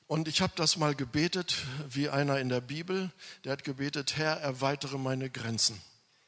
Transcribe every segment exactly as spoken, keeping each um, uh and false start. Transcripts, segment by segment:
Und ich habe das mal gebetet, wie einer in der Bibel, der hat gebetet, Herr, erweitere meine Grenzen.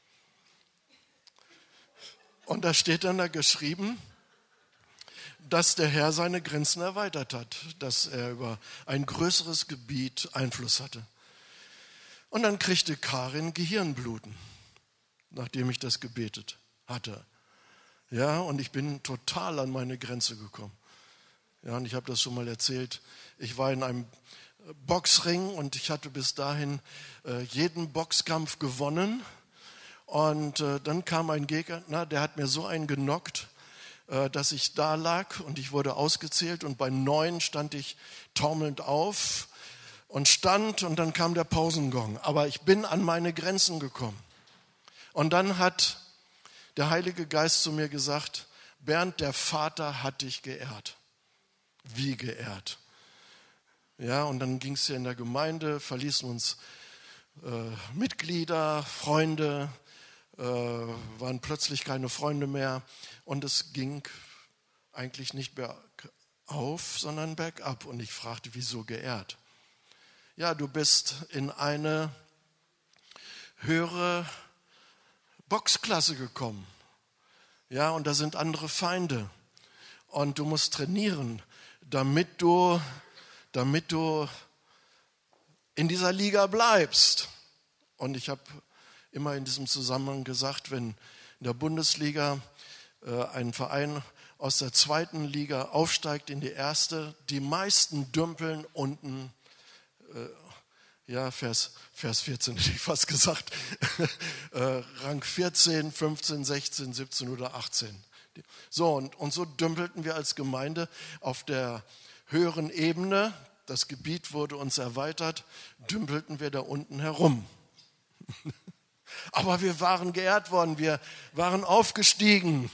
Und da steht dann da geschrieben, dass der Herr seine Grenzen erweitert hat, dass er über ein größeres Gebiet Einfluss hatte. Und dann kriegte Karin Gehirnbluten, nachdem ich das gebetet hatte. Ja, und ich bin total an meine Grenze gekommen. Ja, und ich habe das schon mal erzählt. Ich war in einem Boxring und ich hatte bis dahin äh, jeden Boxkampf gewonnen. Und äh, dann kam ein Gegner, der hat mir so einen genockt, äh, dass ich da lag und ich wurde ausgezählt. Und bei neun stand ich taumelnd auf und stand und dann kam der Pausengong. Aber ich bin an meine Grenzen gekommen. Und dann hat der Heilige Geist zu mir gesagt, Bernd, der Vater hat dich geehrt. Wie geehrt. Ja, und dann ging es hier in der Gemeinde, verließen uns äh, Mitglieder, Freunde, äh, waren plötzlich keine Freunde mehr und es ging eigentlich nicht bergauf, sondern bergab. Und ich fragte, wieso geehrt? Ja, du bist in eine höhere Boxklasse gekommen. Ja, und da sind andere Feinde. Und du musst trainieren, damit du, damit du in dieser Liga bleibst. Und ich habe immer in diesem Zusammenhang gesagt, wenn in der Bundesliga äh, ein Verein aus der zweiten Liga aufsteigt in die erste, die meisten dümpeln unten, äh, ja, Vers, Vers vierzehn hätte ich fast gesagt, äh, Rang vierzehn, fünfzehn, sechzehn, siebzehn oder achtzehn. So, und, und so dümpelten wir als Gemeinde auf der höheren Ebene, das Gebiet wurde uns erweitert, dümpelten wir da unten herum. Aber wir waren geehrt worden, wir waren aufgestiegen.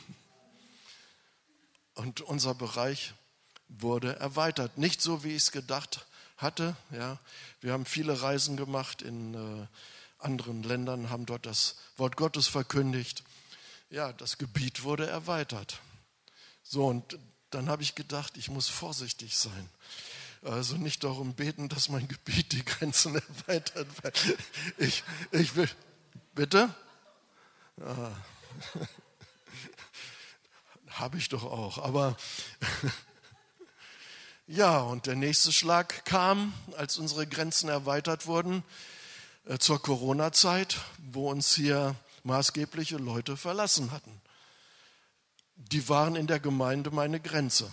Und unser Bereich wurde erweitert. Nicht so, wie ich es gedacht hatte. Ja. Wir haben viele Reisen gemacht in äh, anderen Ländern, haben dort das Wort Gottes verkündigt. Ja, das Gebiet wurde erweitert. So, und dann habe ich gedacht, ich muss vorsichtig sein. Also nicht darum beten, dass mein Gebiet die Grenzen erweitert. Ich, ich will, bitte? Ja. Habe ich doch auch, aber ja, und der nächste Schlag kam, als unsere Grenzen erweitert wurden, äh, zur Corona-Zeit, wo uns hier maßgebliche Leute verlassen hatten. Die waren in der Gemeinde meine Grenze.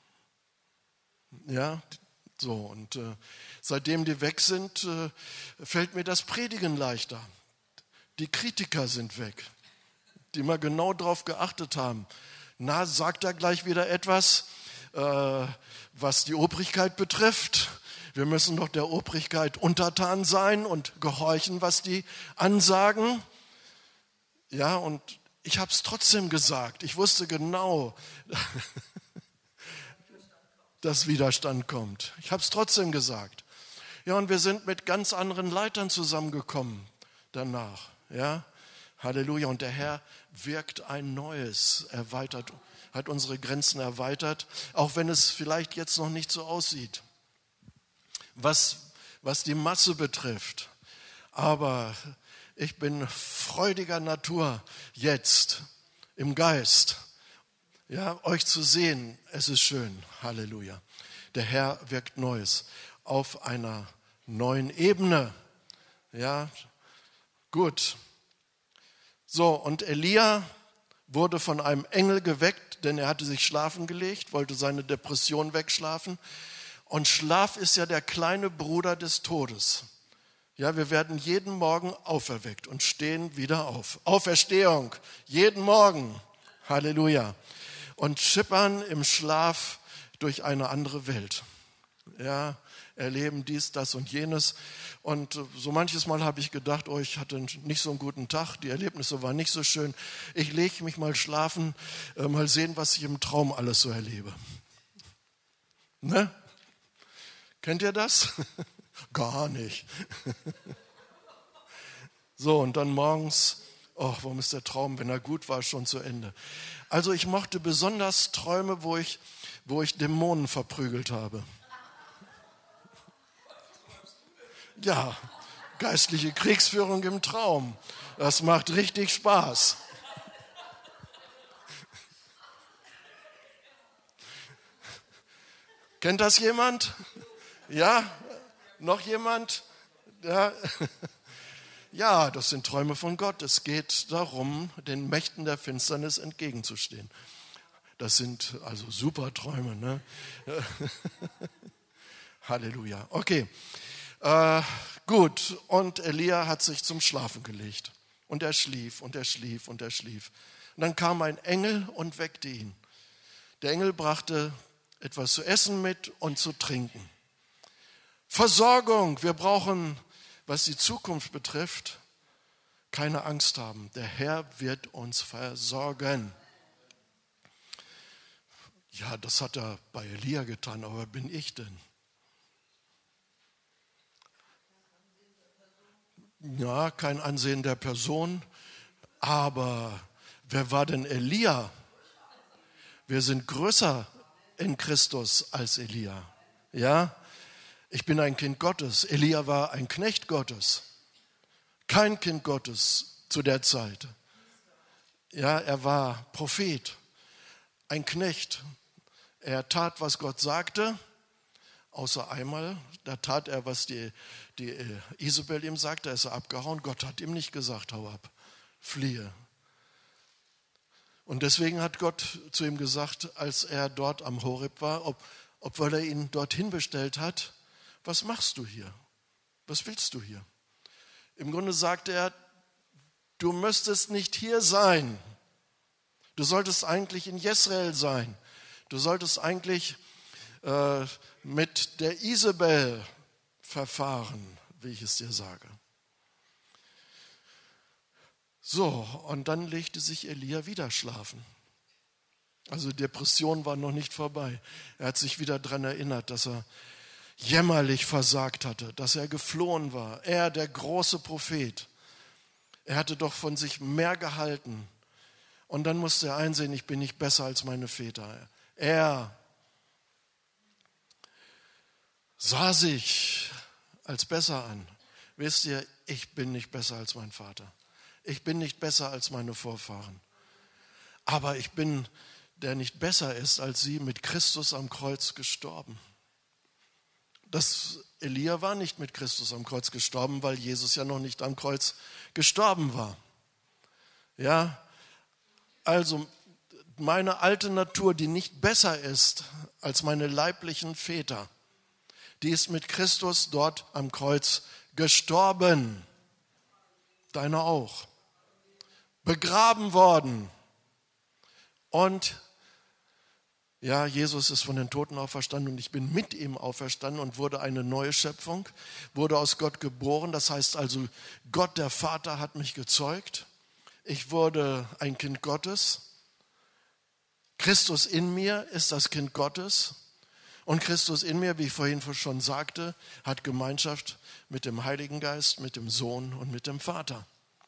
Ja, so, und äh, seitdem die weg sind, äh, fällt mir das Predigen leichter. Die Kritiker sind weg, die mal genau darauf geachtet haben. Na, sagt er gleich wieder etwas, äh, was die Obrigkeit betrifft? Wir müssen doch der Obrigkeit untertan sein und gehorchen, was die ansagen. Ja, und ich habe es trotzdem gesagt. Ich wusste genau, dass Widerstand kommt. Ich habe es trotzdem gesagt. Ja, und wir sind mit ganz anderen Leitern zusammengekommen danach. Ja, Halleluja. Und der Herr wirkt ein Neues, erweitert, hat unsere Grenzen erweitert, auch wenn es vielleicht jetzt noch nicht so aussieht, was, was die Masse betrifft. Aber ich bin freudiger Natur jetzt im Geist. Ja, euch zu sehen, es ist schön. Halleluja. Der Herr wirkt Neues auf einer neuen Ebene. Ja, gut. So, und Elia wurde von einem Engel geweckt, denn er hatte sich schlafen gelegt, wollte seine Depression wegschlafen. Und Schlaf ist ja der kleine Bruder des Todes. Ja, wir werden jeden Morgen auferweckt und stehen wieder auf. Auferstehung, jeden Morgen. Halleluja. Und schippern im Schlaf durch eine andere Welt. Ja, erleben dies, das und jenes. Und so manches Mal habe ich gedacht, oh, ich hatte nicht so einen guten Tag, die Erlebnisse waren nicht so schön. Ich lege mich mal schlafen, äh, mal sehen, was ich im Traum alles so erlebe. Ne? Kennt ihr das? Gar nicht. So, und dann morgens, oh, warum ist der Traum, wenn er gut war, schon zu Ende? Also ich mochte besonders Träume, wo ich, wo ich Dämonen verprügelt habe. Ja, geistliche Kriegsführung im Traum. Das macht richtig Spaß. Kennt das jemand? Ja? Noch jemand? Ja. Ja, das sind Träume von Gott. Es geht darum, den Mächten der Finsternis entgegenzustehen. Das sind also super Träume, ne? Halleluja. Okay, äh, gut. Und Elia hat sich zum Schlafen gelegt. Und er schlief und er schlief und er schlief. Und dann kam ein Engel und weckte ihn. Der Engel brachte etwas zu essen mit und zu trinken. Versorgung, wir brauchen, was die Zukunft betrifft, keine Angst haben. Der Herr wird uns versorgen. Ja, das hat er bei Elia getan, aber wer bin ich denn? Ja, kein Ansehen der Person, aber wer war denn Elia? Wir sind größer in Christus als Elia. Ja, ich bin ein Kind Gottes. Elia war ein Knecht Gottes. Kein Kind Gottes zu der Zeit. Ja, er war Prophet, ein Knecht. Er tat, was Gott sagte, außer einmal. Da tat er, was die, die Isabel ihm sagte, er ist abgehauen. Gott hat ihm nicht gesagt, hau ab, fliehe. Und deswegen hat Gott zu ihm gesagt, als er dort am Horeb war, ob, obwohl er ihn dorthin bestellt hat, was machst du hier? Was willst du hier? Im Grunde sagte er, du müsstest nicht hier sein. Du solltest eigentlich in Jezreel sein. Du solltest eigentlich äh, mit der Isabel verfahren, wie ich es dir sage. So, und dann legte sich Elia wieder schlafen. Also Depression war noch nicht vorbei. Er hat sich wieder daran erinnert, dass er jämmerlich versagt hatte, dass er geflohen war. Er, der große Prophet. Er hatte doch von sich mehr gehalten. Und dann musste er einsehen, ich bin nicht besser als meine Väter. Er sah sich als besser an. Wisst ihr, ich bin nicht besser als mein Vater. Ich bin nicht besser als meine Vorfahren. Aber ich bin, der nicht besser ist als sie, mit Christus am Kreuz gestorben. Das Elia war nicht mit Christus am Kreuz gestorben, weil Jesus ja noch nicht am Kreuz gestorben war. Ja, also meine alte Natur, die nicht besser ist als meine leiblichen Väter, die ist mit Christus dort am Kreuz gestorben. Deine auch. Begraben worden. Und ja, Jesus ist von den Toten auferstanden und ich bin mit ihm auferstanden und wurde eine neue Schöpfung, wurde aus Gott geboren. Das heißt also, Gott, der Vater, hat mich gezeugt. Ich wurde ein Kind Gottes. Christus in mir ist das Kind Gottes. Und Christus in mir, wie ich vorhin schon sagte, hat Gemeinschaft mit dem Heiligen Geist, mit dem Sohn und mit dem Vater.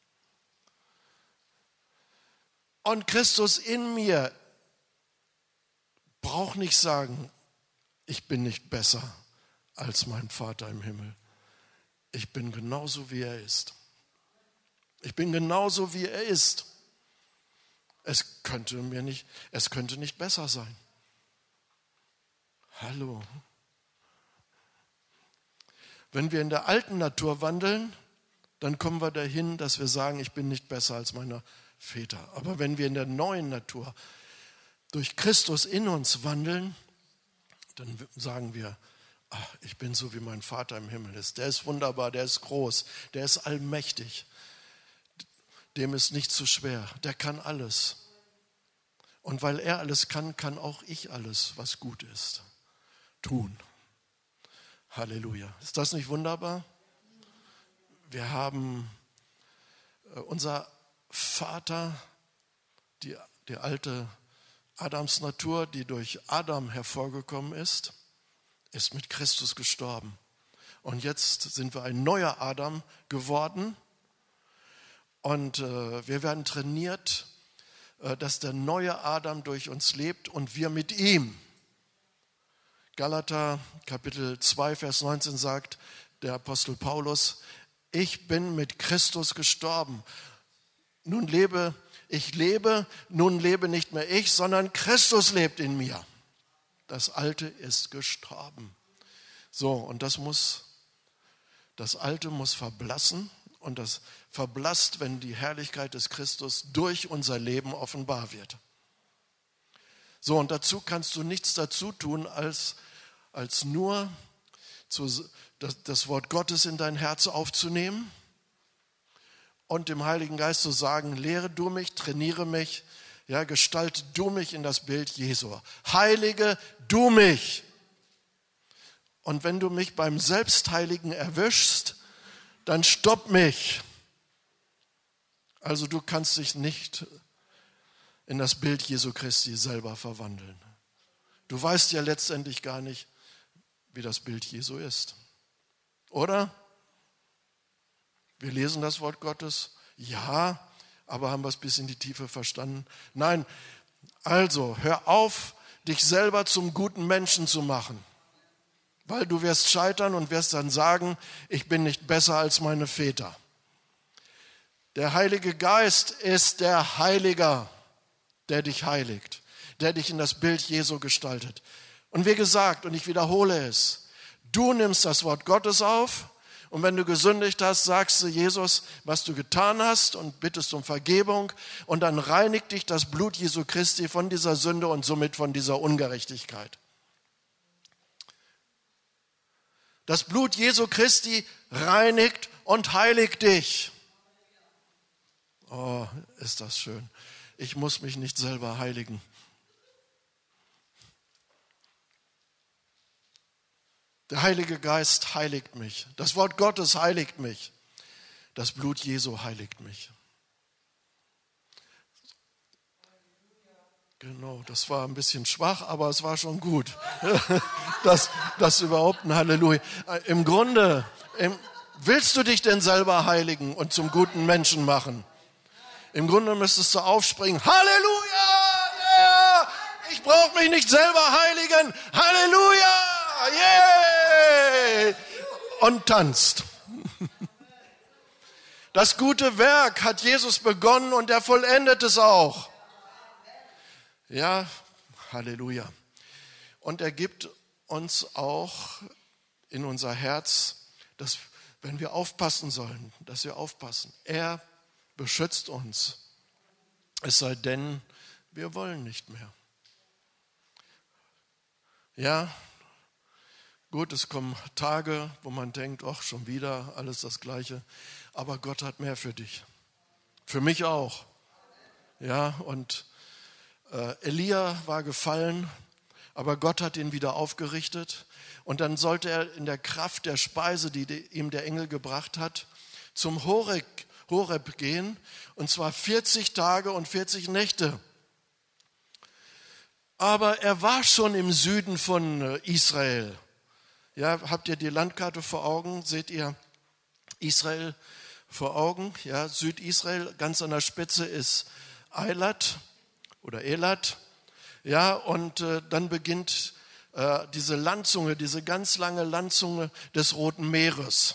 Und Christus in mir braucht nicht sagen, ich bin nicht besser als mein Vater im Himmel. Ich bin genauso, wie er ist. Ich bin genauso, wie er ist. Es könnte mir nicht, es könnte nicht besser sein. Hallo. Wenn wir in der alten Natur wandeln, dann kommen wir dahin, dass wir sagen, ich bin nicht besser als meine Väter. Aber wenn wir in der neuen Natur durch Christus in uns wandeln, dann sagen wir, ach, ich bin so, wie mein Vater im Himmel ist. Der ist wunderbar, der ist groß, der ist allmächtig. Dem ist nicht zu schwer, der kann alles. Und weil er alles kann, kann auch ich alles, was gut ist, tun. Halleluja. Ist das nicht wunderbar? Wir haben äh, unser Vater, die, die alte Adams Natur, die durch Adam hervorgekommen ist, ist mit Christus gestorben. Und jetzt sind wir ein neuer Adam geworden. Und äh, wir werden trainiert, äh, dass der neue Adam durch uns lebt und wir mit ihm. Galater Kapitel zwei, Vers neunzehn sagt, der Apostel Paulus, ich bin mit Christus gestorben. Nun lebe, ich lebe, nun lebe nicht mehr ich, sondern Christus lebt in mir. Das Alte ist gestorben. So, und das muss, das Alte muss verblassen und das verblasst, wenn die Herrlichkeit des Christus durch unser Leben offenbar wird. So, und dazu kannst du nichts dazu tun, als, als nur zu, das, das Wort Gottes in dein Herz aufzunehmen und dem Heiligen Geist zu sagen, lehre du mich, trainiere mich, ja, gestalte du mich in das Bild Jesu. Heilige du mich. Und wenn du mich beim Selbstheiligen erwischst, dann stopp mich. Also du kannst dich nicht in das Bild Jesu Christi selber verwandeln. Du weißt ja letztendlich gar nicht, wie das Bild Jesu ist. Oder? Wir lesen das Wort Gottes, ja, aber haben wir es bis in die Tiefe verstanden? Nein, also hör auf, dich selber zum guten Menschen zu machen, weil du wirst scheitern und wirst dann sagen, ich bin nicht besser als meine Väter. Der Heilige Geist ist der Heiliger, der dich heiligt, der dich in das Bild Jesu gestaltet. Und wie gesagt, und ich wiederhole es, du nimmst das Wort Gottes auf und wenn du gesündigt hast, sagst du Jesus, was du getan hast und bittest um Vergebung und dann reinigt dich das Blut Jesu Christi von dieser Sünde und somit von dieser Ungerechtigkeit. Das Blut Jesu Christi reinigt und heiligt dich. Oh, ist das schön. Ich muss mich nicht selber heiligen. Der Heilige Geist heiligt mich. Das Wort Gottes heiligt mich. Das Blut Jesu heiligt mich. Genau, das war ein bisschen schwach, aber es war schon gut. Das, das überhaupt ein Halleluja. Im Grunde, im, willst du dich denn selber heiligen und zum guten Menschen machen? Im Grunde müsstest du aufspringen. Halleluja! Yeah! Ich brauche mich nicht selber heiligen. Halleluja! Yeah! Und tanzt. Das gute Werk hat Jesus begonnen und er vollendet es auch. Ja, Halleluja. Und er gibt uns auch in unser Herz, dass, wenn wir aufpassen sollen, dass wir aufpassen. Er beschützt uns, es sei denn, wir wollen nicht mehr. Ja, gut, es kommen Tage, wo man denkt, ach, schon wieder alles das Gleiche, aber Gott hat mehr für dich. Für mich auch. Ja, und äh, Elia war gefallen, aber Gott hat ihn wieder aufgerichtet und dann sollte er in der Kraft der Speise, die ihm der Engel gebracht hat, zum Horeb Horeb gehen, und zwar vierzig Tage und vierzig Nächte. Aber er war schon im Süden von Israel. Ja, habt ihr die Landkarte vor Augen? Seht ihr Israel vor Augen? Ja, Südisrael, ganz an der Spitze ist Eilat oder Elat. Ja, und äh, dann beginnt äh, diese Landzunge, diese ganz lange Landzunge des Roten Meeres.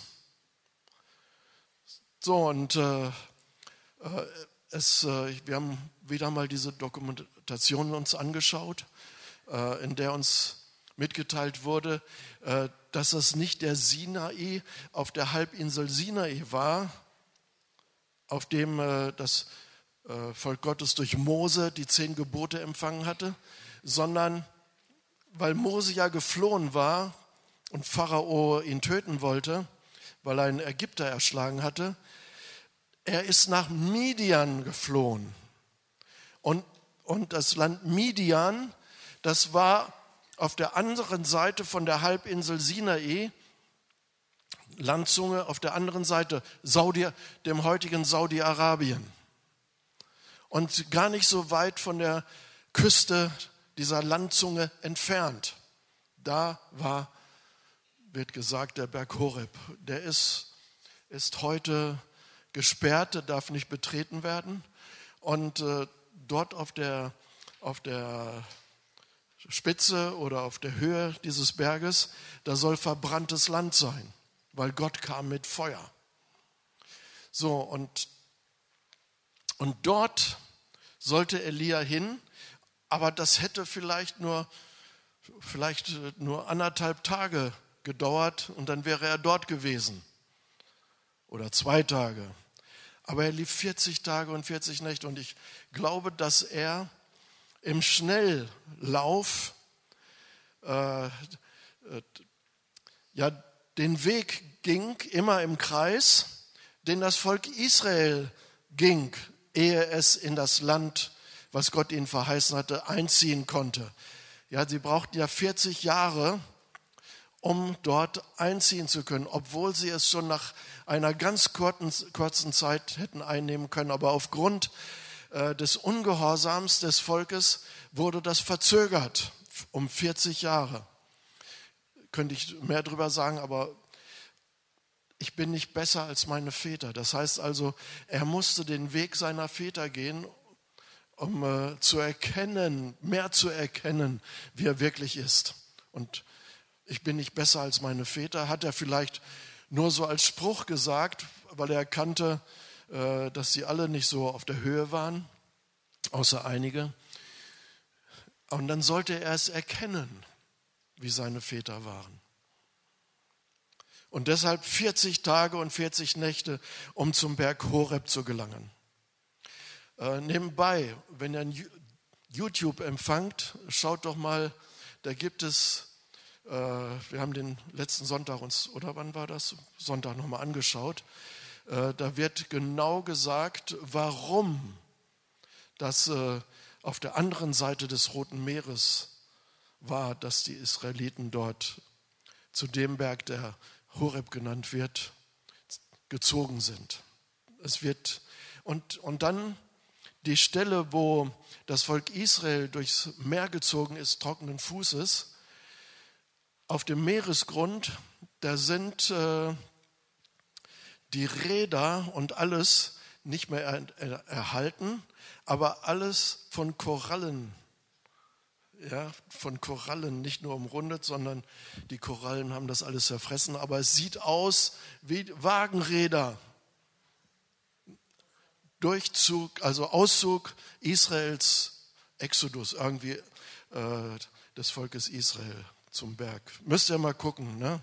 So, und äh, es, äh, wir haben wieder mal diese Dokumentation uns angeschaut, äh, in der uns mitgeteilt wurde, äh, dass es nicht der Sinai auf der Halbinsel Sinai war, auf dem äh, das äh, Volk Gottes durch Mose die zehn Gebote empfangen hatte, sondern weil Mose ja geflohen war und Pharao ihn töten wollte, weil er einen Ägypter erschlagen hatte. Er ist nach Midian geflohen. Und, und das Land Midian, das war auf der anderen Seite von der Halbinsel Sinai, Landzunge auf der anderen Seite, Saudi, dem heutigen Saudi-Arabien. Und gar nicht so weit von der Küste dieser Landzunge entfernt. Da war, wird gesagt, der Berg Horeb. Der ist, ist heute gesperrt, der darf nicht betreten werden. Und äh, dort auf der, auf der Spitze oder auf der Höhe dieses Berges, da soll verbranntes Land sein. weil Gott kam mit Feuer. So, und, und dort sollte Elia hin, aber das hätte vielleicht nur, vielleicht nur anderthalb Tage gedauert und dann wäre er dort gewesen. Oder zwei Tage. Aber er lief vierzig Tage und vierzig Nächte und ich glaube, dass er im Schnelllauf äh, äh, ja, den Weg ging, immer im Kreis, den das Volk Israel ging, ehe es in das Land, was Gott ihnen verheißen hatte, einziehen konnte. Ja, sie brauchten ja vierzig Jahre, um dort einziehen zu können, obwohl sie es schon nach einer ganz kurzen, kurzen Zeit hätten einnehmen können. Aber aufgrund äh, des Ungehorsams des Volkes wurde das verzögert um vierzig Jahre. Könnte ich mehr darüber sagen, aber ich bin nicht besser als meine Väter. Das heißt also, er musste den Weg seiner Väter gehen, um äh, zu erkennen, mehr zu erkennen, wie er wirklich ist. Und ich bin nicht besser als meine Väter, hat er vielleicht nur so als Spruch gesagt, weil er erkannte, äh, dass sie alle nicht so auf der Höhe waren, außer einige. Und dann sollte er es erkennen, wie seine Väter waren. Und deshalb vierzig Tage und vierzig Nächte, um zum Berg Horeb zu gelangen. Äh, nebenbei, wenn ihr ein YouTube empfangt, schaut doch mal, da gibt es, äh, wir haben den letzten Sonntag uns, oder wann war das? Sonntag nochmal angeschaut. Äh, da wird genau gesagt, warum das äh, auf der anderen Seite des Roten Meeres war, dass die Israeliten dort zu dem Berg, der Horeb genannt wird, gezogen sind. Es wird, und, und dann die Stelle, wo das Volk Israel durchs Meer gezogen ist, trockenen Fußes, auf dem Meeresgrund, da sind äh, die Räder und alles nicht mehr er, er, erhalten, aber alles von Korallen, ja, von Korallen nicht nur umrundet, sondern die Korallen haben das alles zerfressen, aber es sieht aus wie Wagenräder. Durchzug, also Auszug Israels, Exodus, irgendwie äh, des Volkes Israel zum Berg. Müsst ihr mal gucken, ne?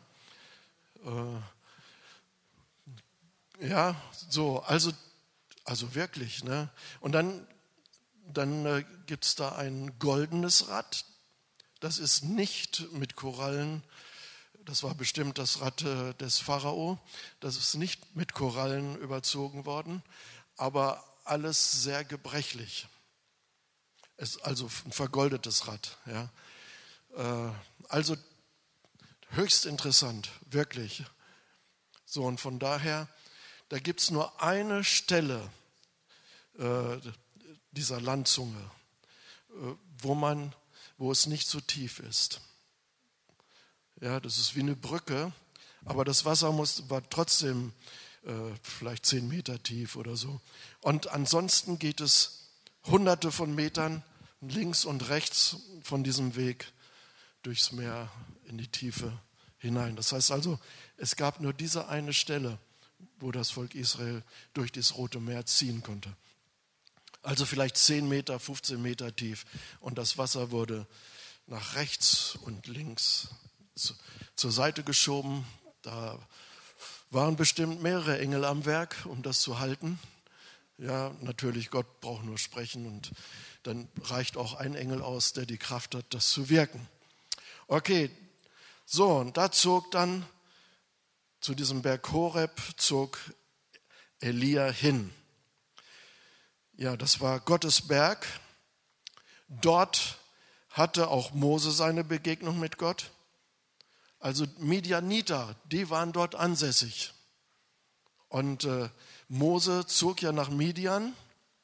Äh, ja, so, also, also wirklich, ne? Und dann, dann äh, gibt es da ein goldenes Rad. Das ist nicht mit Korallen, das war bestimmt das Rad äh, des Pharao, das ist nicht mit Korallen überzogen worden, aber alles sehr gebrechlich. Es ist also ein vergoldetes Rad. Ja. Äh, also höchst interessant, wirklich. So, und von daher, da gibt es nur eine Stelle äh, dieser Landzunge, äh, wo man, wo es nicht so tief ist. Ja, das ist wie eine Brücke, aber das Wasser muss, war trotzdem äh, vielleicht zehn Meter tief oder so. Und ansonsten geht es hunderte von Metern links und rechts von diesem Weg durchs Meer in die Tiefe hinein. Das heißt also, es gab nur diese eine Stelle, wo das Volk Israel durch das Rote Meer ziehen konnte. Also vielleicht zehn Meter, fünfzehn Meter tief. Und das Wasser wurde nach rechts und links zu, zur Seite geschoben. Da waren bestimmt mehrere Engel am Werk, um das zu halten. Ja, natürlich, Gott braucht nur sprechen und dann reicht auch ein Engel aus, der die Kraft hat, das zu wirken. Okay, so, und da zog dann zu diesem Berg Horeb, zog Elia hin. Ja, das war Gottes Berg. Dort hatte auch Mose seine Begegnung mit Gott. Also Midianiter, die waren dort ansässig. Und äh, Mose zog ja nach Midian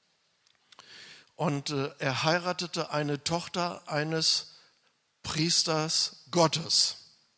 und äh, er heiratete eine Tochter eines Priesters Gottes.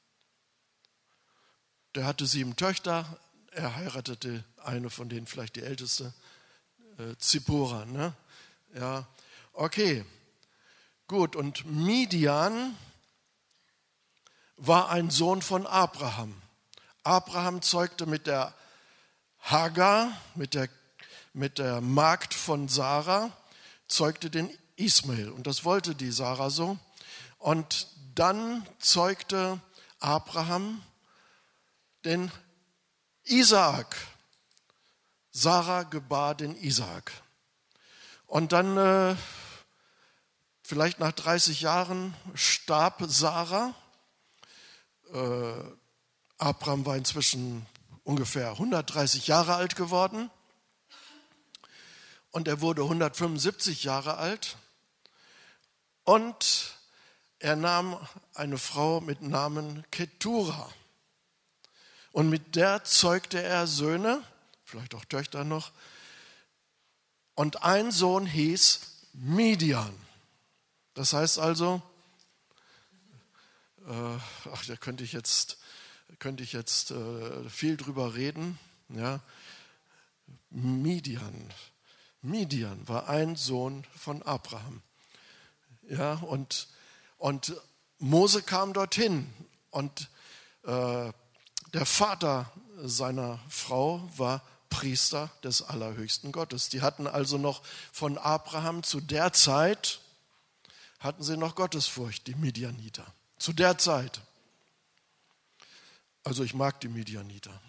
Der hatte sieben Töchter, er heiratete eine von denen, vielleicht die älteste, äh, Zippora. Ne? Ja, okay, gut. Und Midian war ein Sohn von Abraham. Abraham zeugte mit der Hagar, mit der, mit der Magd von Sarah, zeugte den Ismael. Und das wollte die Sarah so. Und dann zeugte Abraham den Isaak. Sarah gebar den Isaak. Und dann, äh, vielleicht nach dreißig Jahren, starb Sarah. Äh, Abraham war inzwischen ungefähr hundertdreißig Jahre alt geworden. Und er wurde hundertfünfundsiebzig Jahre alt. Und er nahm eine Frau mit Namen Ketura. Und mit der zeugte er Söhne, vielleicht auch Töchter noch. Und ein Sohn hieß Midian. Das heißt also, äh, ach, da könnte ich jetzt, könnte ich jetzt äh, viel drüber reden. Ja. Midian. Midian war ein Sohn von Abraham. Ja, und, und Mose kam dorthin und äh, der Vater seiner Frau war Priester des Allerhöchsten Gottes. Die hatten also noch von Abraham zu der Zeit, hatten sie noch Gottesfurcht, die Midianiter. Zu der Zeit. Also ich mag die Midianiter.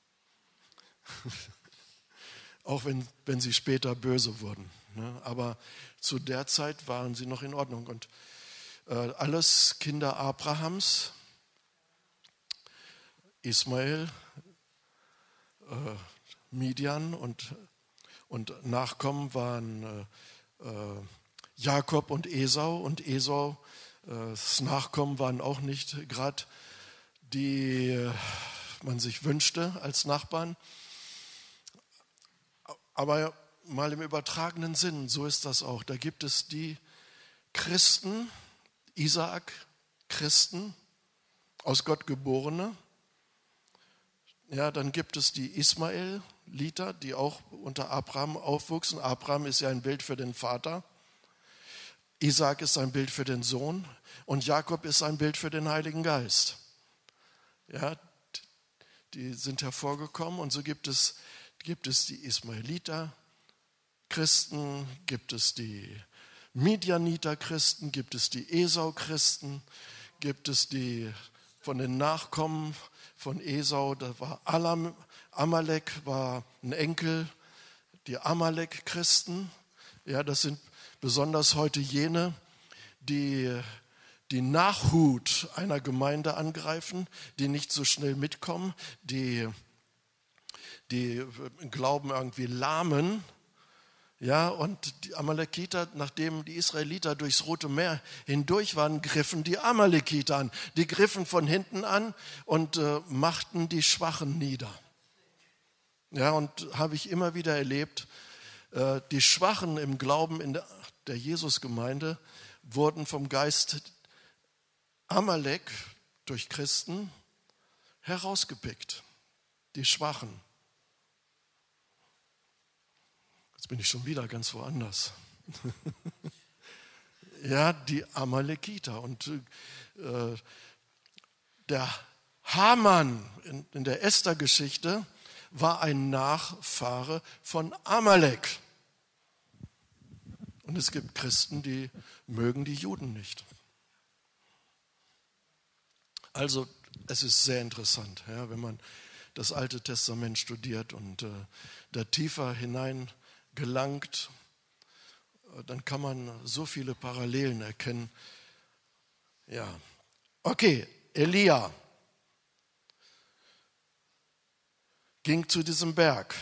Auch wenn, wenn sie später böse wurden. Ne? Aber zu der Zeit waren sie noch in Ordnung. Und äh, alles Kinder Abrahams, Ismael, äh, Midian und, und Nachkommen waren äh, äh, Jakob und Esau. Und Esau, äh, das Nachkommen waren auch nicht gerade die äh, man sich wünschte als Nachbarn. Aber mal im übertragenen Sinn, so ist das auch. Da gibt es die Christen, Isaak, Christen, aus Gott geborene. Ja, dann gibt es die Ismaeliter, die auch unter Abraham aufwuchsen. Abraham ist ja ein Bild für den Vater. Isaak ist ein Bild für den Sohn. Und Jakob ist ein Bild für den Heiligen Geist. Ja, die sind hervorgekommen. Und so gibt es Gibt es die Ismaeliter Christen, gibt es die Midianiter Christen, gibt es die Esau Christen, gibt es die von den Nachkommen von Esau, da war Alam, Amalek, war ein Enkel, die Amalek Christen. Ja, das sind besonders heute jene, die die Nachhut einer Gemeinde angreifen, die nicht so schnell mitkommen, die die Glauben irgendwie lahmen. Ja, und die Amalekiter, nachdem die Israeliter durchs Rote Meer hindurch waren, griffen die Amalekiter an. Die griffen von hinten an und äh, machten die Schwachen nieder. Ja, und habe ich immer wieder erlebt, äh, die Schwachen im Glauben in der, der Jesusgemeinde wurden vom Geist Amalek durch Christen herausgepickt. Die Schwachen. Jetzt bin ich schon wieder ganz woanders. Ja, die Amalekiter. Und äh, der Haman in, in der Esther-Geschichte war ein Nachfahre von Amalek. Und es gibt Christen, die mögen die Juden nicht. Also es ist sehr interessant, ja, wenn man das Alte Testament studiert und äh, da tiefer hinein gelangt, dann kann man so viele Parallelen erkennen. Ja, okay, Elia ging zu diesem Berg.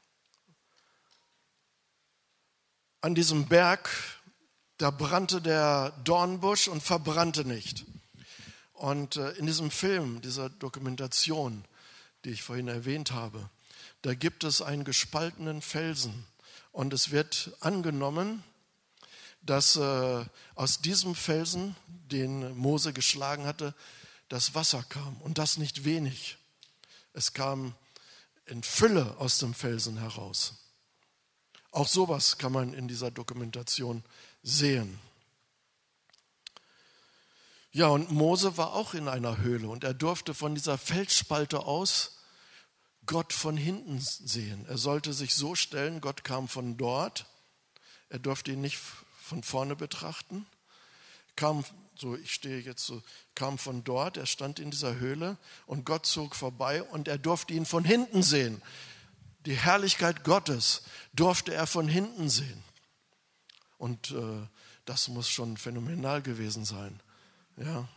An diesem Berg, da brannte der Dornbusch und verbrannte nicht. Und in diesem Film, dieser Dokumentation, die ich vorhin erwähnt habe, da gibt es einen gespaltenen Felsen. Und es wird angenommen, dass äh, aus diesem Felsen, den Mose geschlagen hatte, das Wasser kam. Und das nicht wenig. Es kam in Fülle aus dem Felsen heraus. Auch sowas kann man in dieser Dokumentation sehen. Ja, und Mose war auch in einer Höhle und er durfte von dieser Felsspalte aus Gott von hinten sehen. Er sollte sich so stellen, Gott kam von dort, er durfte ihn nicht von vorne betrachten, kam, so ich stehe jetzt so, kam von dort, er stand in dieser Höhle und Gott zog vorbei und er durfte ihn von hinten sehen. Die Herrlichkeit Gottes durfte er von hinten sehen. Und äh, das muss schon phänomenal gewesen sein. Ja.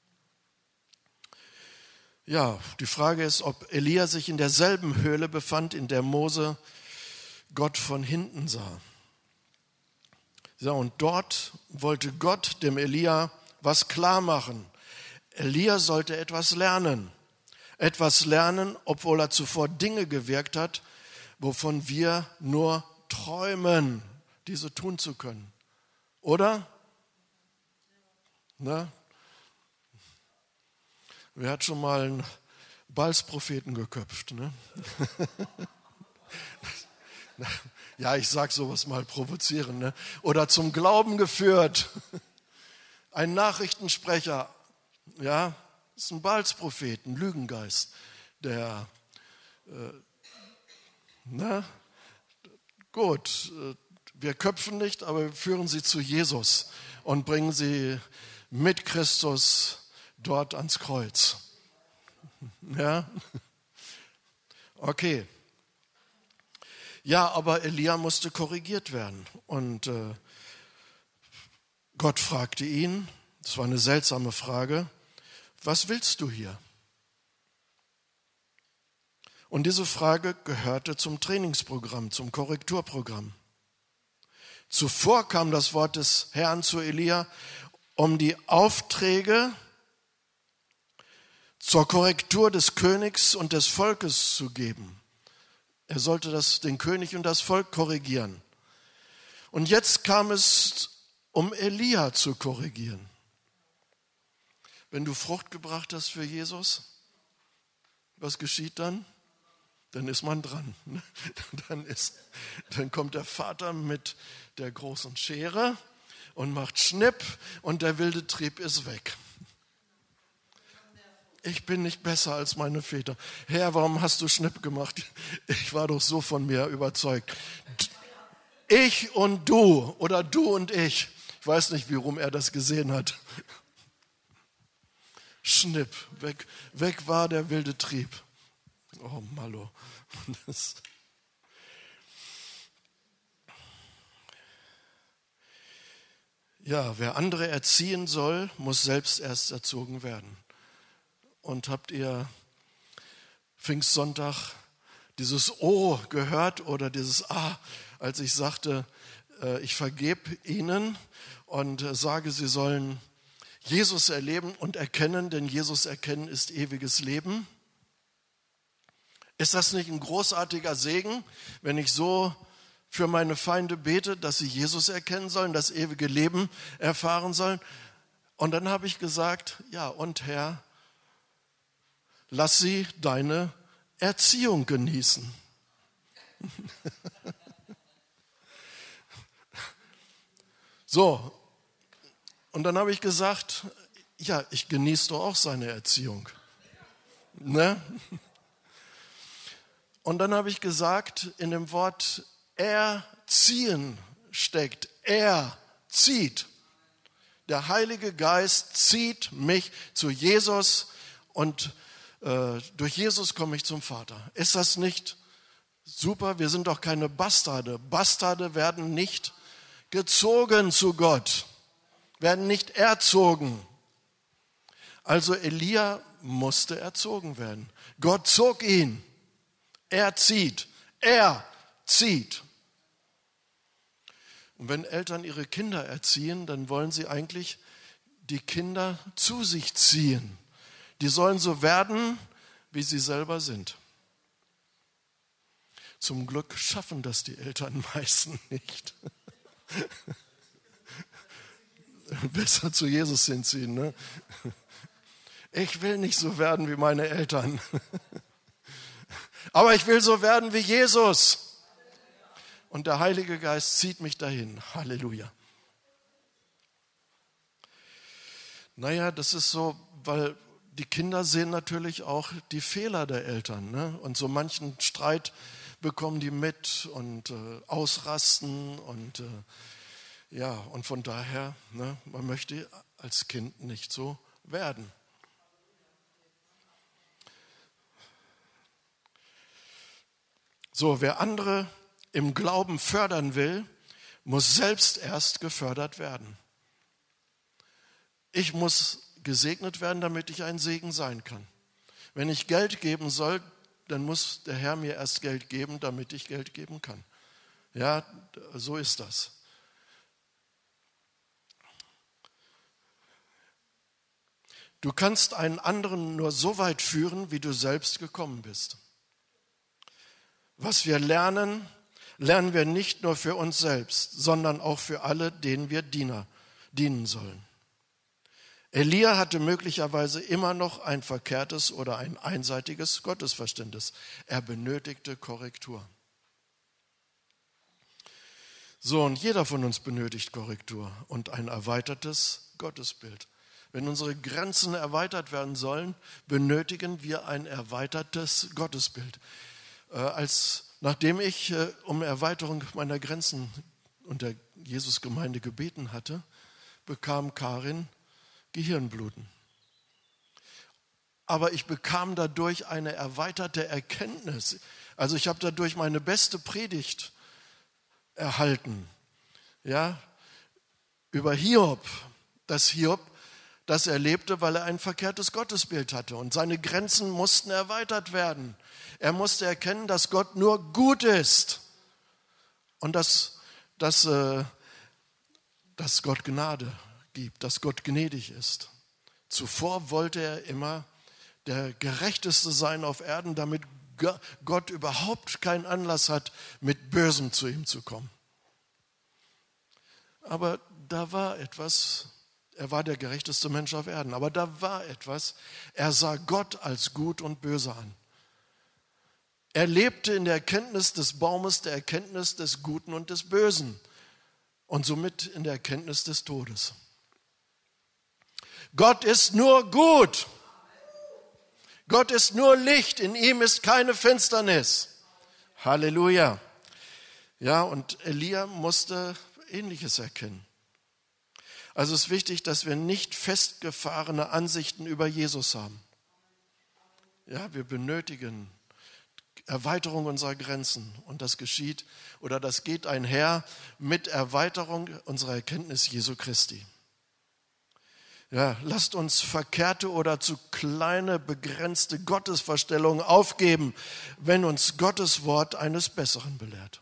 Ja, die Frage ist, ob Elia sich in derselben Höhle befand, in der Mose Gott von hinten sah. Ja, und dort wollte Gott dem Elia was klar machen. Elia sollte etwas lernen. Etwas lernen, obwohl er zuvor Dinge gewirkt hat, wovon wir nur träumen, diese tun zu können. Oder? Ne? Wer hat schon mal einen Balzpropheten geköpft? Ne? Ja, ich sage sowas mal provozieren. Ne? Oder zum Glauben geführt. Ein Nachrichtensprecher, ja, ist ein Balzprophet, ein Lügengeist, der, äh, na, gut, äh, wir köpfen nicht, aber wir führen sie zu Jesus und bringen sie mit Christus dort ans Kreuz. Ja? Okay. Ja, aber Elia musste korrigiert werden. Und äh, Gott fragte ihn, das war eine seltsame Frage, was willst du hier? Und diese Frage gehörte zum Trainingsprogramm, zum Korrekturprogramm. Zuvor kam das Wort des Herrn zu Elia, um die Aufträge zur Korrektur des Königs und des Volkes zu geben. Er sollte das, den König und das Volk korrigieren. Und jetzt kam es, um Elia zu korrigieren. Wenn du Frucht gebracht hast für Jesus, was geschieht dann? Dann ist man dran. Dann, ist, dann kommt der Vater mit der großen Schere und macht Schnipp und der wilde Trieb ist weg. Ich bin nicht besser als meine Väter. Herr, warum hast du Schnipp gemacht? Ich war doch so von mir überzeugt. Ich und du oder du und ich. Ich weiß nicht, wie rum er das gesehen hat. Schnipp, weg, weg war der wilde Trieb. Oh, Mallo. Das ja, wer andere erziehen soll, muss selbst erst erzogen werden. Und habt ihr Pfingstsonntag dieses O gehört oder dieses A, als ich sagte, äh, ich vergebe ihnen und äh, sage, sie sollen Jesus erleben und erkennen, denn Jesus erkennen ist ewiges Leben. Ist das nicht ein großartiger Segen, wenn ich so für meine Feinde bete, dass sie Jesus erkennen sollen, das ewige Leben erfahren sollen? Und dann habe ich gesagt, ja, und Herr, lass sie deine Erziehung genießen. So, und dann habe ich gesagt, ja, ich genieße doch auch seine Erziehung. Ne? Und dann habe ich gesagt, in dem Wort erziehen steckt, er zieht. Der Heilige Geist zieht mich zu Jesus und äh, durch Jesus komme ich zum Vater. Ist das nicht super? Wir sind doch keine Bastarde. Bastarde werden nicht gezogen zu Gott, werden nicht erzogen. Also Elia musste erzogen werden. Gott zog ihn. Er zieht. Er zieht. Und wenn Eltern ihre Kinder erziehen, dann wollen sie eigentlich die Kinder zu sich ziehen. Die sollen so werden, wie sie selber sind. Zum Glück schaffen das die Eltern meistens nicht. Besser zu Jesus hinziehen, ne? Ich will nicht so werden wie meine Eltern. Aber ich will so werden wie Jesus. Und der Heilige Geist zieht mich dahin. Halleluja. Naja, das ist so, weil die Kinder sehen natürlich auch die Fehler der Eltern. Ne? Und so manchen Streit bekommen die mit und äh, ausrasten. Und äh, ja, und von daher, ne, man möchte als Kind nicht so werden. So, wer andere im Glauben fördern will, muss selbst erst gefördert werden. Ich muss gesegnet werden, damit ich ein Segen sein kann. Wenn ich Geld geben soll, dann muss der Herr mir erst Geld geben, damit ich Geld geben kann. Ja, so ist das. Du kannst einen anderen nur so weit führen, wie du selbst gekommen bist. Was wir lernen, lernen wir nicht nur für uns selbst, sondern auch für alle, denen wir Diener, dienen sollen. Elia hatte möglicherweise immer noch ein verkehrtes oder ein einseitiges Gottesverständnis. Er benötigte Korrektur. So, und jeder von uns benötigt Korrektur und ein erweitertes Gottesbild. Wenn unsere Grenzen erweitert werden sollen, benötigen wir ein erweitertes Gottesbild. Äh, als, nachdem ich äh, um Erweiterung meiner Grenzen und der Jesusgemeinde gebeten hatte, bekam Karin Gehirnbluten. Aber ich bekam dadurch eine erweiterte Erkenntnis. Also ich habe dadurch meine beste Predigt erhalten. Ja, über Hiob. Das Hiob, das er lebte, weil er ein verkehrtes Gottesbild hatte. Und seine Grenzen mussten erweitert werden. Er musste erkennen, dass Gott nur gut ist. Und dass, dass, äh, dass Gott Gnade gibt, dass Gott gnädig ist. Zuvor wollte er immer der Gerechteste sein auf Erden, damit Gott überhaupt keinen Anlass hat, mit Bösem zu ihm zu kommen. Aber da war etwas, er war der gerechteste Mensch auf Erden, aber da war etwas, er sah Gott als gut und böse an. Er lebte in der Erkenntnis des Baumes, der Erkenntnis des Guten und des Bösen und somit in der Erkenntnis des Todes. Gott ist nur gut. Gott ist nur Licht. In ihm ist keine Finsternis. Halleluja. Ja, und Elia musste Ähnliches erkennen. Also es ist wichtig, dass wir nicht festgefahrene Ansichten über Jesus haben. Ja, wir benötigen Erweiterung unserer Grenzen. Und das geschieht oder das geht einher mit Erweiterung unserer Erkenntnis Jesu Christi. Ja, lasst uns verkehrte oder zu kleine, begrenzte Gottesvorstellungen aufgeben, wenn uns Gottes Wort eines Besseren belehrt.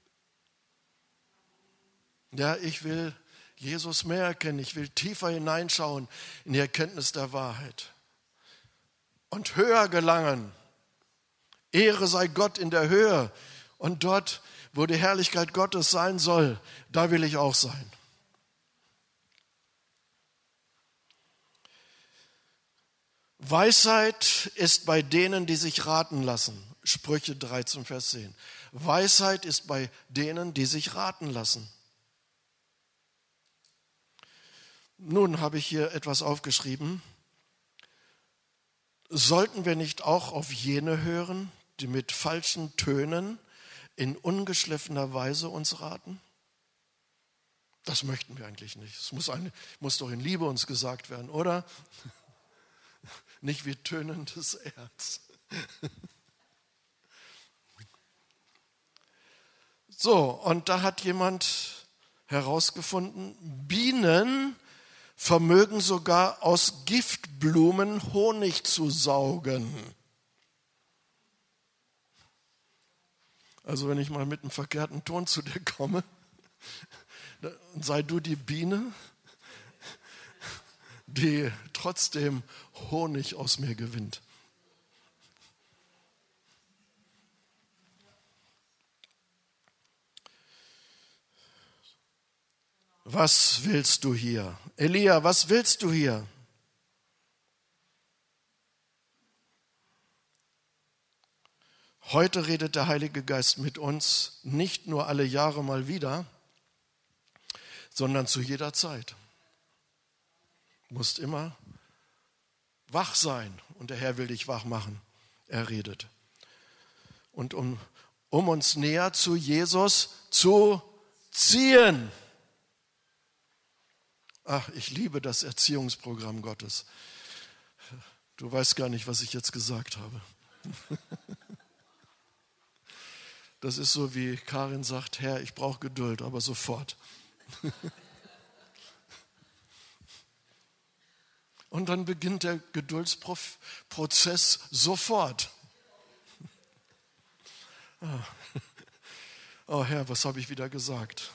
Ja, ich will Jesus mehr erkennen, ich will tiefer hineinschauen in die Erkenntnis der Wahrheit und höher gelangen. Ehre sei Gott in der Höhe und dort, wo die Herrlichkeit Gottes sein soll, da will ich auch sein. Weisheit ist bei denen, die sich raten lassen. Sprüche dreizehn, Vers zehn. Weisheit ist bei denen, die sich raten lassen. Nun habe ich hier etwas aufgeschrieben. Sollten wir nicht auch auf jene hören, die mit falschen Tönen in ungeschliffener Weise uns raten? Das möchten wir eigentlich nicht. Es muss, eine, muss doch in Liebe uns gesagt werden, oder? Nicht wie tönendes Erz. So, und da hat jemand herausgefunden, Bienen vermögen sogar aus Giftblumen Honig zu saugen. Also wenn ich mal mit einem verkehrten Ton zu dir komme, sei du die Biene, die trotzdem Honig aus mir gewinnt. Was willst du hier? Elia, was willst du hier? Heute redet der Heilige Geist mit uns nicht nur alle Jahre mal wieder, sondern zu jeder Zeit. musst immer wach sein und der Herr will dich wach machen. Er redet. Und um, um uns näher zu Jesus zu ziehen. Ach, ich liebe das Erziehungsprogramm Gottes. Du weißt gar nicht, was ich jetzt gesagt habe. Das ist so, wie Karin sagt, Herr, ich brauche Geduld, aber sofort. Und dann beginnt der Geduldsprozess sofort. Oh Herr, was habe ich wieder gesagt?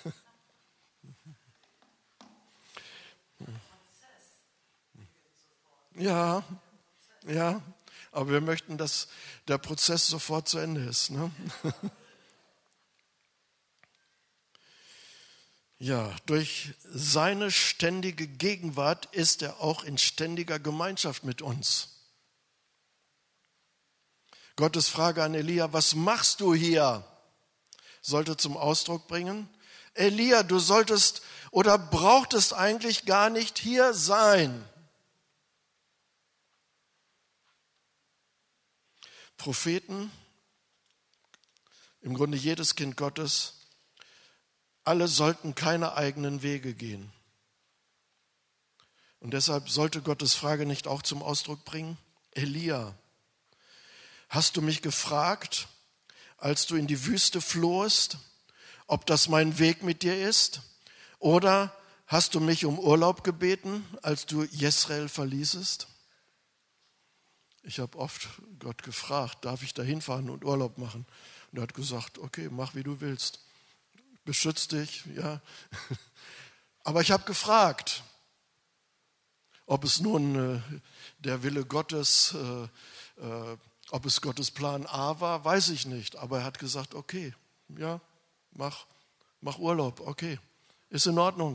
Ja, ja, aber wir möchten, dass der Prozess sofort zu Ende ist. Ne? Ja, durch seine ständige Gegenwart ist er auch in ständiger Gemeinschaft mit uns. Gottes Frage an Elia, was machst du hier, sollte zum Ausdruck bringen, Elia, du solltest oder brauchtest eigentlich gar nicht hier sein. Propheten, im Grunde jedes Kind Gottes, alle sollten keine eigenen Wege gehen. Und deshalb sollte Gottes Frage nicht auch zum Ausdruck bringen, Elia, hast du mich gefragt, als du in die Wüste flohst, ob das mein Weg mit dir ist? Oder hast du mich um Urlaub gebeten, als du Jezreel verließest? Ich habe oft Gott gefragt, darf ich da hinfahren und Urlaub machen? Und er hat gesagt, okay, mach wie du willst. Beschütz dich, ja. Aber ich habe gefragt, ob es nun äh, der Wille Gottes, äh, äh, ob es Gottes Plan A war, weiß ich nicht. Aber er hat gesagt, okay, ja, mach, mach Urlaub, okay, ist in Ordnung.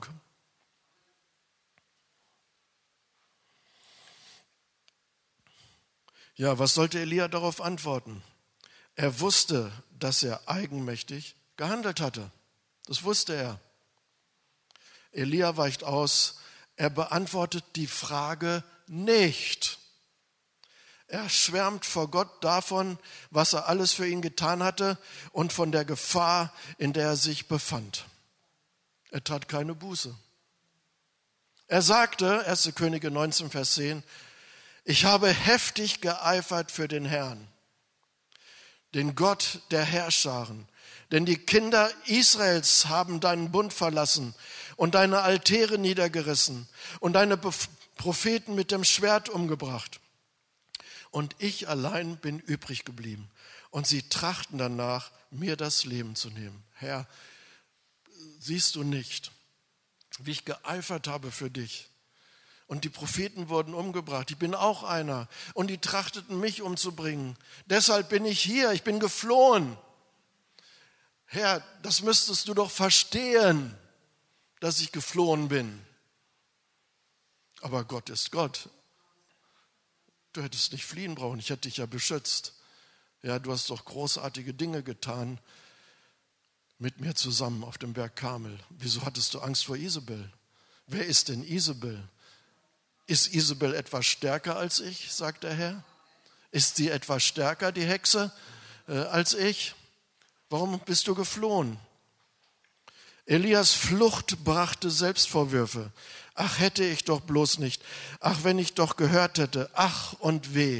Ja, was sollte Elia darauf antworten? Er wusste, dass er eigenmächtig gehandelt hatte. Das wusste er. Elia weicht aus, er beantwortet die Frage nicht. Er schwärmt vor Gott davon, was er alles für ihn getan hatte und von der Gefahr, in der er sich befand. Er tat keine Buße. Er sagte, erster Könige neunzehn, Vers zehn, ich habe heftig geeifert für den Herrn, den Gott der Heerscharen. Denn die Kinder Israels haben deinen Bund verlassen und deine Altäre niedergerissen und deine Propheten mit dem Schwert umgebracht. Und ich allein bin übrig geblieben. Und sie trachten danach, mir das Leben zu nehmen. Herr, siehst du nicht, wie ich geeifert habe für dich? Und die Propheten wurden umgebracht. Ich bin auch einer. Und die trachteten, mich umzubringen. Deshalb bin ich hier. Ich bin geflohen. Herr, das müsstest du doch verstehen, dass ich geflohen bin. Aber Gott ist Gott. Du hättest nicht fliehen brauchen. Ich hätte dich ja beschützt. Ja, du hast doch großartige Dinge getan mit mir zusammen auf dem Berg Karmel. Wieso hattest du Angst vor Isabel? Wer ist denn Isabel? Ist Isabel etwas stärker als ich, sagt der Herr? Ist sie etwas stärker, die Hexe, äh, als ich? Warum bist du geflohen? Elias Flucht brachte Selbstvorwürfe. Ach, hätte ich doch bloß nicht. Ach, wenn ich doch gehört hätte. Ach und weh.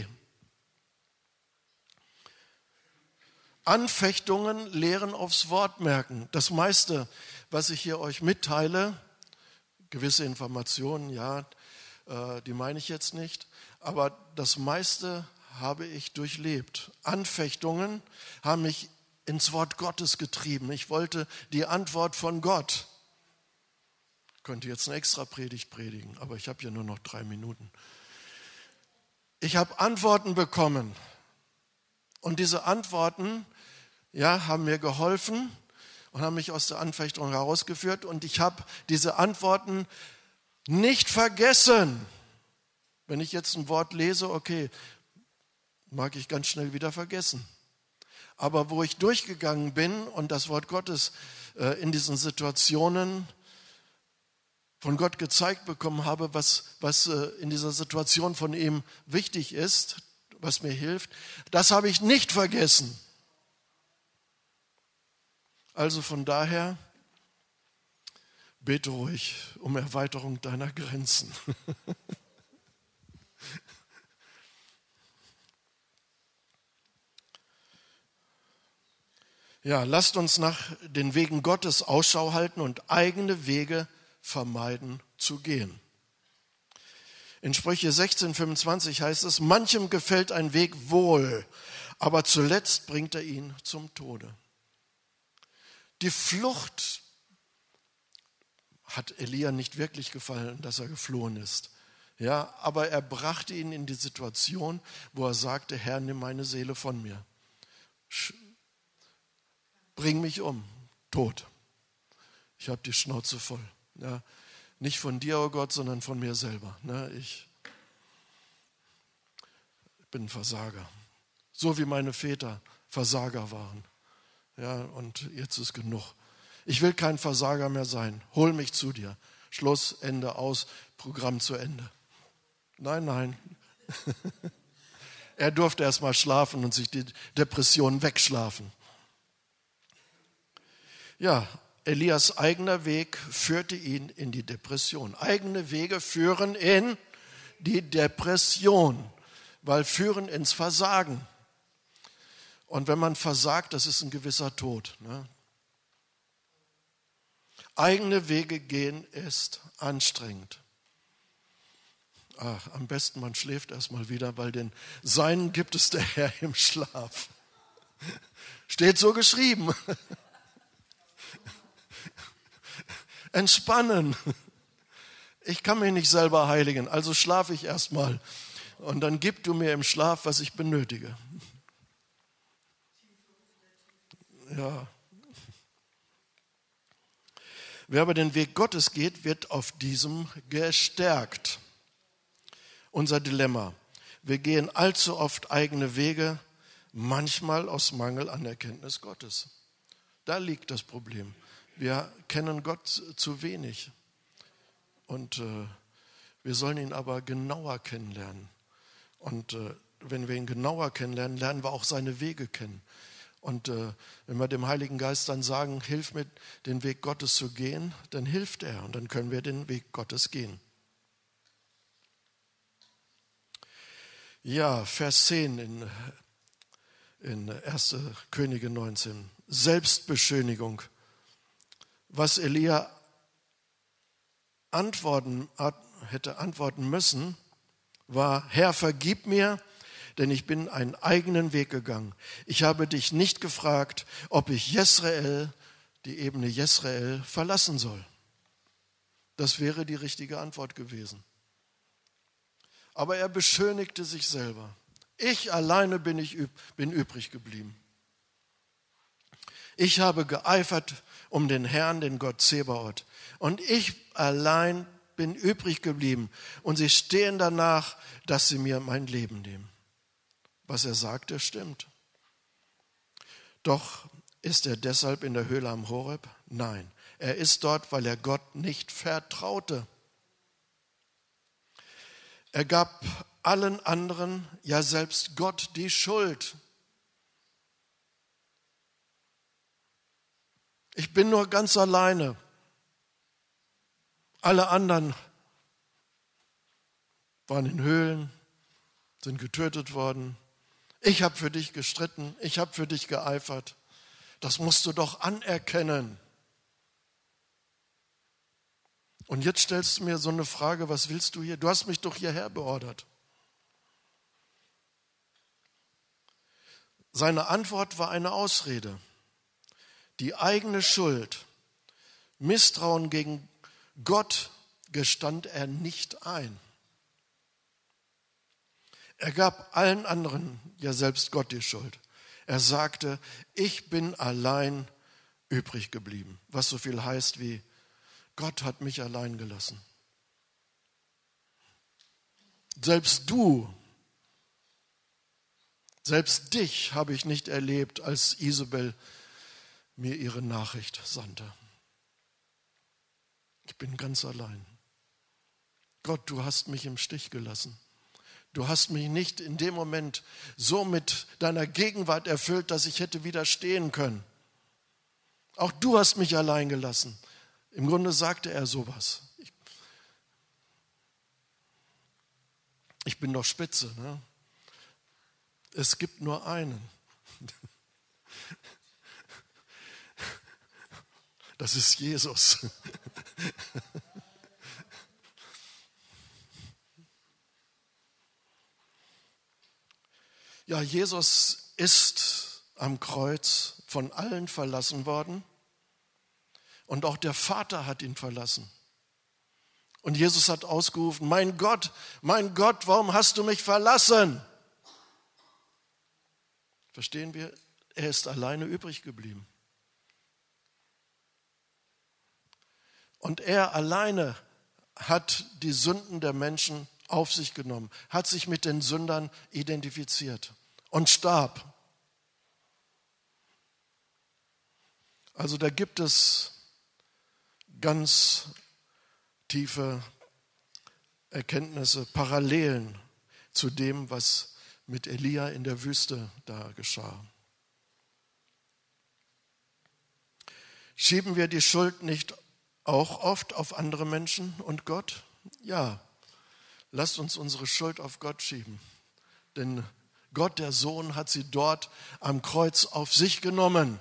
Anfechtungen lehren aufs Wort merken. Das meiste, was ich hier euch mitteile, gewisse Informationen, ja, die meine ich jetzt nicht, aber das meiste habe ich durchlebt. Anfechtungen haben mich ins Wort Gottes getrieben. Ich wollte die Antwort von Gott. Ich könnte jetzt eine extra Predigt predigen, aber ich habe ja nur noch drei Minuten. Ich habe Antworten bekommen und diese Antworten, ja, haben mir geholfen und haben mich aus der Anfechtung herausgeführt und ich habe diese Antworten nicht vergessen. Wenn ich jetzt ein Wort lese, okay, mag ich ganz schnell wieder vergessen. Aber wo ich durchgegangen bin und das Wort Gottes äh, in diesen Situationen von Gott gezeigt bekommen habe, was, was in dieser Situation von ihm wichtig ist, was mir hilft, das habe ich nicht vergessen. Also von daher, bete ruhig um Erweiterung deiner Grenzen. Ja, lasst uns nach den Wegen Gottes Ausschau halten und eigene Wege vermeiden zu gehen. In Sprüche sechzehn, fünfundzwanzig heißt es, manchem gefällt ein Weg wohl, aber zuletzt bringt er ihn zum Tode. Die Flucht hat Elia nicht wirklich gefallen, dass er geflohen ist. Ja, aber er brachte ihn in die Situation, wo er sagte, Herr, nimm meine Seele von mir. Bring mich um, tot. Ich habe die Schnauze voll. Ja, nicht von dir, oh Gott, sondern von mir selber. Ja, ich bin ein Versager. So wie meine Väter Versager waren. Ja, und jetzt ist genug. Ich will kein Versager mehr sein. Hol mich zu dir. Schluss, Ende, aus, Programm zu Ende. Nein, nein. Er durfte erst mal schlafen und sich die Depression wegschlafen. Ja, Elias eigener Weg führte ihn in die Depression. Eigene Wege führen in die Depression, weil führen ins Versagen. Und wenn man versagt, das ist ein gewisser Tod. Ne? Eigene Wege gehen ist anstrengend. Ach, am besten man schläft erstmal wieder, weil den Seinen gibt es der Herr im Schlaf. Steht so geschrieben. Entspannen. Ich kann mich nicht selber heiligen, also schlafe ich erstmal. Und dann gib du mir im Schlaf, was ich benötige. Ja. Wer aber den Weg Gottes geht, wird auf diesem gestärkt. Unser Dilemma. Wir gehen allzu oft eigene Wege, manchmal aus Mangel an Erkenntnis Gottes. Da liegt das Problem. Wir kennen Gott zu wenig. Und äh, wir sollen ihn aber genauer kennenlernen. Und äh, wenn wir ihn genauer kennenlernen, lernen wir auch seine Wege kennen. Und äh, wenn wir dem Heiligen Geist dann sagen, hilf mir, den Weg Gottes zu gehen, dann hilft er und dann können wir den Weg Gottes gehen. Ja, Vers zehn in, in erster Könige neunzehn. Selbstbeschönigung. Was Elia antworten, hätte antworten müssen, war, Herr, vergib mir, denn ich bin einen eigenen Weg gegangen. Ich habe dich nicht gefragt, ob ich Jesrael, die Ebene Jesrael, verlassen soll. Das wäre die richtige Antwort gewesen. Aber er beschönigte sich selber. Ich alleine bin, ich, bin übrig geblieben. Ich habe geeifert um den Herrn, den Gott Zebaoth. Und ich allein bin übrig geblieben. Und sie stehen danach, dass sie mir mein Leben nehmen. Was er sagte, stimmt. Doch ist er deshalb in der Höhle am Horeb? Nein, er ist dort, weil er Gott nicht vertraute. Er gab allen anderen, ja selbst Gott, die Schuld. Ich bin nur ganz alleine. Alle anderen waren in Höhlen, sind getötet worden. Ich habe für dich gestritten, ich habe für dich geeifert. Das musst du doch anerkennen. Und jetzt stellst du mir so eine Frage, was willst du hier? Du hast mich doch hierher beordert. Seine Antwort war eine Ausrede. Die eigene Schuld, Misstrauen gegen Gott gestand er nicht ein. Er gab allen anderen, ja selbst Gott, die Schuld. Er sagte, ich bin allein übrig geblieben, was so viel heißt wie, Gott hat mich allein gelassen. Selbst du, selbst dich habe ich nicht erlebt, als Isabel mir ihre Nachricht sandte. Ich bin ganz allein. Gott, du hast mich im Stich gelassen. Du hast mich nicht in dem Moment so mit deiner Gegenwart erfüllt, dass ich hätte widerstehen können. Auch du hast mich allein gelassen. Im Grunde sagte er sowas. Ich, ich bin doch spitze, ne? Es gibt nur einen. Das ist Jesus. Ja, Jesus ist am Kreuz von allen verlassen worden und auch der Vater hat ihn verlassen. Und Jesus hat ausgerufen, mein Gott, mein Gott, warum hast du mich verlassen? Verstehen wir? Er ist alleine übrig geblieben. Und er alleine hat die Sünden der Menschen auf sich genommen, hat sich mit den Sündern identifiziert und starb. Also da gibt es ganz tiefe Erkenntnisse, Parallelen zu dem, was mit Elia in der Wüste da geschah. Schieben wir die Schuld nicht auch oft auf andere Menschen und Gott? Ja, lasst uns unsere Schuld auf Gott schieben. Denn Gott, der Sohn, hat sie dort am Kreuz auf sich genommen.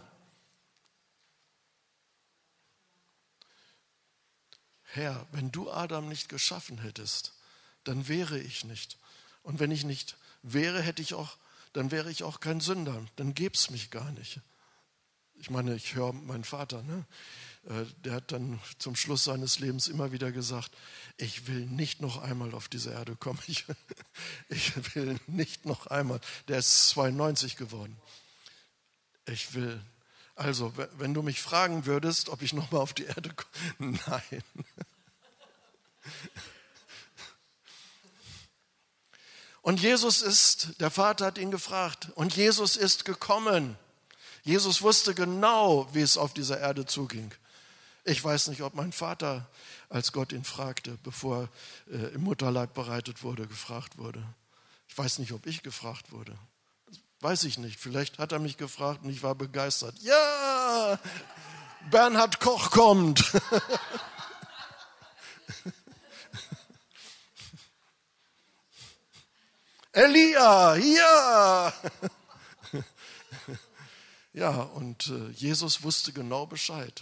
Herr, wenn du Adam nicht geschaffen hättest, dann wäre ich nicht. Und wenn ich nicht wäre, hätte ich auch, dann wäre ich auch kein Sünder. Dann gäbe es mich gar nicht. Ich meine, ich höre meinen Vater, ne? Der hat dann zum Schluss seines Lebens immer wieder gesagt, ich will nicht noch einmal auf diese Erde kommen. Ich, ich will nicht noch einmal. Der ist zweiundneunzig geworden. Ich will, also wenn du mich fragen würdest, ob ich noch mal auf die Erde komme, nein. Und Jesus ist, der Vater hat ihn gefragt, und Jesus ist gekommen. Jesus wusste genau, wie es auf dieser Erde zuging. Ich weiß nicht, ob mein Vater, als Gott ihn fragte, bevor er äh, im Mutterleib bereitet wurde, gefragt wurde. Ich weiß nicht, ob ich gefragt wurde. Das weiß ich nicht. Vielleicht hat er mich gefragt und ich war begeistert. Ja, Bernhard Koch kommt. Elia, ja. Ja, und äh, Jesus wusste genau Bescheid.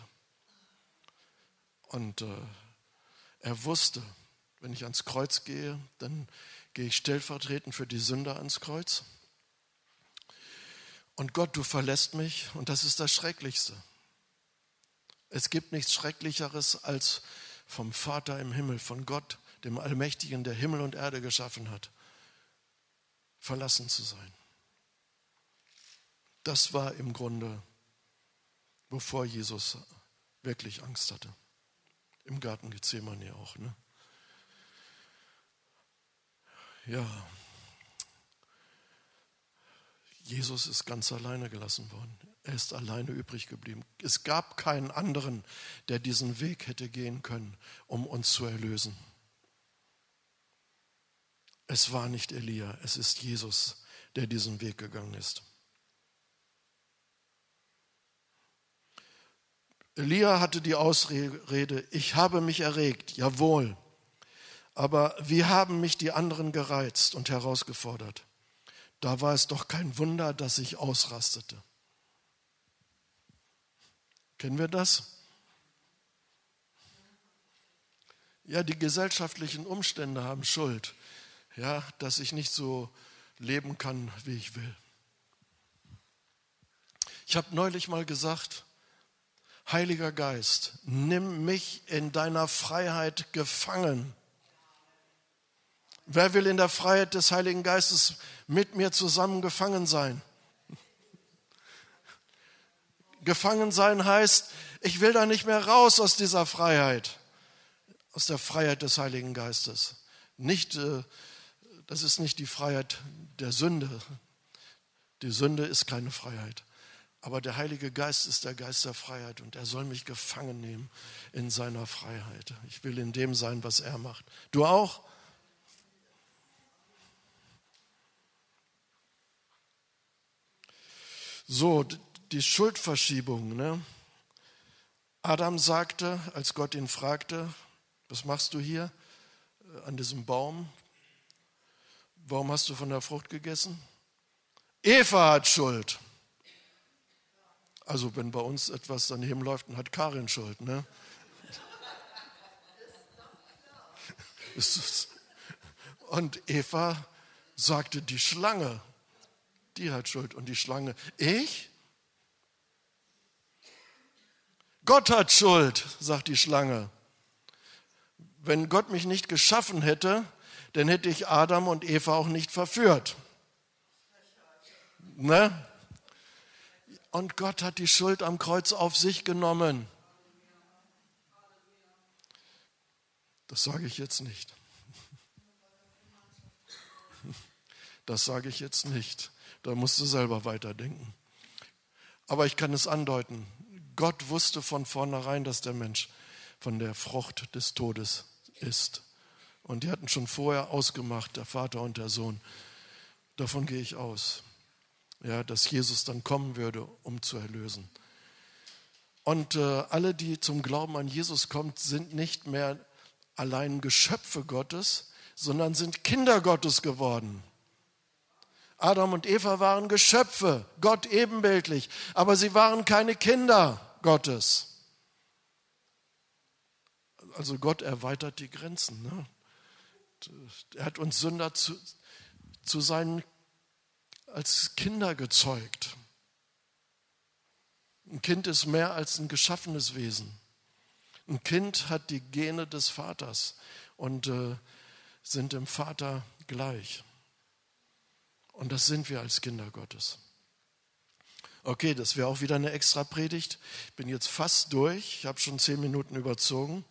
Und äh, er wusste, wenn ich ans Kreuz gehe, dann gehe ich stellvertretend für die Sünder ans Kreuz. Und Gott, du verlässt mich und das ist das Schrecklichste. Es gibt nichts Schrecklicheres, als vom Vater im Himmel, von Gott, dem Allmächtigen, der Himmel und Erde geschaffen hat, verlassen zu sein. Das war im Grunde, wovor Jesus wirklich Angst hatte. Im Garten Gethsemane auch, ne? Ja, Jesus ist ganz alleine gelassen worden. Er ist alleine übrig geblieben. Es gab keinen anderen, der diesen Weg hätte gehen können, um uns zu erlösen. Es war nicht Elia, es ist Jesus, der diesen Weg gegangen ist. Elia hatte die Ausrede, ich habe mich erregt, jawohl, aber wie haben mich die anderen gereizt und herausgefordert? Da war es doch kein Wunder, dass ich ausrastete. Kennen wir das? Ja, die gesellschaftlichen Umstände haben Schuld, ja, dass ich nicht so leben kann, wie ich will. Ich habe neulich mal gesagt, Heiliger Geist, nimm mich in deiner Freiheit gefangen. Wer will in der Freiheit des Heiligen Geistes mit mir zusammen gefangen sein? Gefangen sein heißt, ich will da nicht mehr raus aus dieser Freiheit, aus der Freiheit des Heiligen Geistes. Nicht, das ist nicht die Freiheit der Sünde. Die Sünde ist keine Freiheit. Aber der Heilige Geist ist der Geist der Freiheit und er soll mich gefangen nehmen in seiner Freiheit. Ich will in dem sein, was er macht. Du auch? So, die Schuldverschiebung. Ne? Adam sagte, als Gott ihn fragte, was machst du hier an diesem Baum? Warum hast du von der Frucht gegessen? Eva hat Schuld. Also wenn bei uns etwas daneben läuft, dann hat Karin Schuld. Ne? Und Eva sagte, die Schlange, die hat Schuld. Und die Schlange, ich? Gott hat Schuld, sagt die Schlange. Wenn Gott mich nicht geschaffen hätte, dann hätte ich Adam und Eva auch nicht verführt. Ne? Und Gott hat die Schuld am Kreuz auf sich genommen. Das sage ich jetzt nicht. Das sage ich jetzt nicht. Da musst du selber weiterdenken. Aber ich kann es andeuten. Gott wusste von vornherein, dass der Mensch von der Frucht des Todes isst. Und die hatten schon vorher ausgemacht, der Vater und der Sohn. Davon gehe ich aus. Ja, dass Jesus dann kommen würde, um zu erlösen. Und äh, alle, die zum Glauben an Jesus kommen, sind nicht mehr allein Geschöpfe Gottes, sondern sind Kinder Gottes geworden. Adam und Eva waren Geschöpfe, Gott ebenbildlich, aber sie waren keine Kinder Gottes. Also Gott erweitert die Grenzen. Ne? Er hat uns Sünder zu, zu seinen als Kinder gezeugt. Ein Kind ist mehr als ein geschaffenes Wesen. Ein Kind hat die Gene des Vaters und äh, sind dem Vater gleich. Und das sind wir als Kinder Gottes. Okay, das wäre auch wieder eine extra Predigt. Ich bin jetzt fast durch. Ich habe schon zehn Minuten überzogen.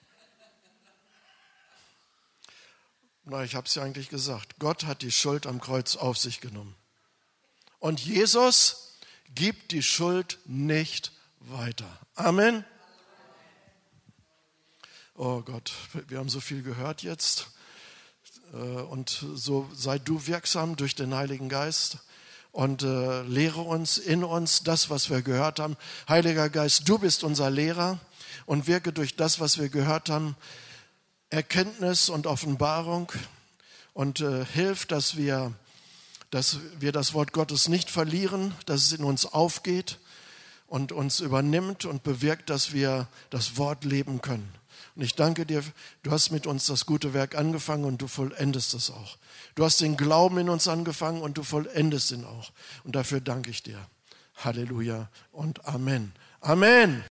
Na, ich habe es ja eigentlich gesagt. Gott hat die Schuld am Kreuz auf sich genommen. Und Jesus gibt die Schuld nicht weiter. Amen. Oh Gott, wir haben so viel gehört jetzt. Und so sei du wirksam durch den Heiligen Geist und äh, lehre uns in uns das, was wir gehört haben. Heiliger Geist, du bist unser Lehrer und wirke durch das, was wir gehört haben, Erkenntnis und Offenbarung und äh, hilf, dass wir dass wir das Wort Gottes nicht verlieren, dass es in uns aufgeht und uns übernimmt und bewirkt, dass wir das Wort leben können. Und ich danke dir, du hast mit uns das gute Werk angefangen und du vollendest es auch. Du hast den Glauben in uns angefangen und du vollendest ihn auch. Und dafür danke ich dir. Halleluja und Amen. Amen.